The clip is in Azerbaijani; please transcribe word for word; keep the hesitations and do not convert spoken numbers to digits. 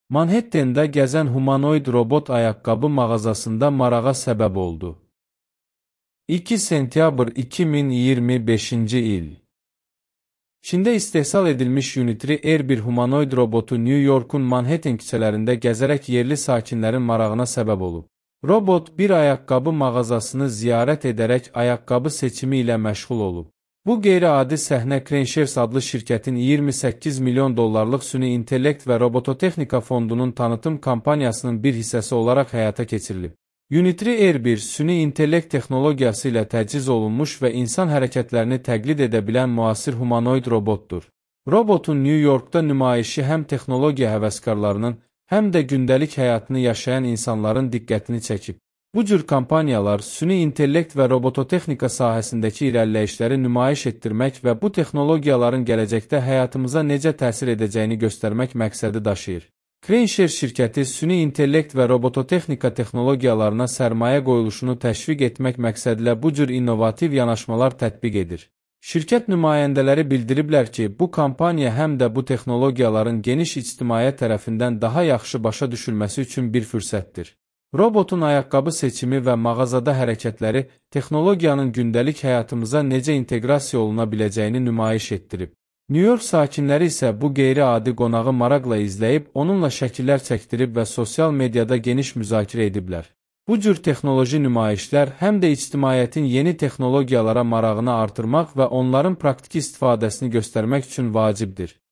Manhattan'da gəzən humanoid robot ayaqqabı mağazasında marağa səbəb oldu. iki sentyabr iki min iyirmi beşinci il. Çində istehsal edilmiş Unitary Air bir humanoid robotu New York'un Manhattan küçələrində gəzərək yerli sakinlərin marağına səbəb olub. Robot bir ayaqqabı mağazasını ziyarət edərək ayaqqabı seçimi ilə məşğul olub. Bu qeyri-adi səhnə CraneShares adlı şirkətin iyirmi səkkiz milyon dollarlıq süni intellekt və robototexnika fondunun tanıtım kampaniyasının bir hissəsi olaraq həyata keçirilib. Unitary Air bir süni intellekt texnologiyası ilə təchiz olunmuş və insan hərəkətlərini təqlid edə bilən müasir humanoid robotdur. Robotun New York'da nümayişi həm texnologiya həvəskarlarının, həm də gündəlik həyatını yaşayan insanların diqqətini çəkib. Bu cür kampaniyalar süni intellekt və robototexnika sahəsindəki irəliləyişləri nümayiş etdirmək və bu texnologiyaların gələcəkdə həyatımıza necə təsir edəcəyini göstərmək məqsədi daşıyır. CraneShares şirkəti süni intellekt və robototexnika texnologiyalarına sərmayə qoyuluşunu təşviq etmək məqsədilə bu cür innovativ yanaşmalar tətbiq edir. Şirkət nümayəndələri bildiriblər ki, bu kampaniya həm də bu texnologiyaların geniş ictimaiyyət tərəfindən daha yaxşı başa düşülməsi üçün bir fürsətdir. Robotun ayaqqabı seçimi və mağazada hərəkətləri texnologiyanın gündəlik həyatımıza necə inteqrasiya oluna biləcəyini nümayiş etdirib. New York sakinləri isə bu qeyri-adi qonağı maraqla izləyib, onunla şəkillər çəkdirib və sosial mediada geniş müzakirə ediblər. Bu cür texnoloji nümayişlər həm də ictimaiyyətin yeni texnologiyalara marağını artırmaq və onların praktiki istifadəsini göstərmək üçün vacibdir.